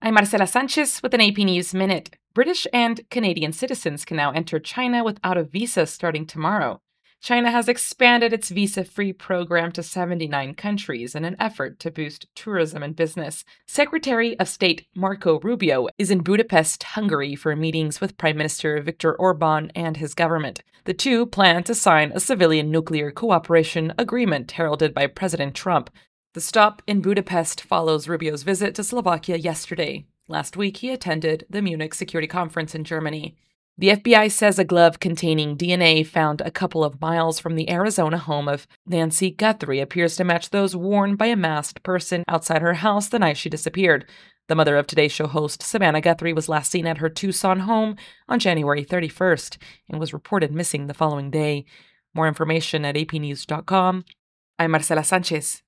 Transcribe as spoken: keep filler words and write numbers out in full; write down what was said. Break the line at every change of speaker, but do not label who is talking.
I'm Marcela Sanchez with an A P News Minute. British and Canadian citizens can now enter China without a visa starting tomorrow. China has expanded its visa-free program to seventy-nine countries in an effort to boost tourism and business. Secretary of State Marco Rubio is in Budapest, Hungary, for meetings with Prime Minister Viktor Orban and his government. The two plan to sign a civilian nuclear cooperation agreement heralded by President Trump. The stop in Budapest follows Rubio's visit to Slovakia yesterday. Last week, he attended the Munich Security Conference in Germany. The F B I says a glove containing D N A found a couple of miles from the Arizona home of Nancy Guthrie appears to match those worn by a masked person outside her house the night she disappeared. The mother of Today Show host Savannah Guthrie was last seen at her Tucson home on January thirty-first and was reported missing the following day. More information at a p news dot com. I'm Marcela Sanchez.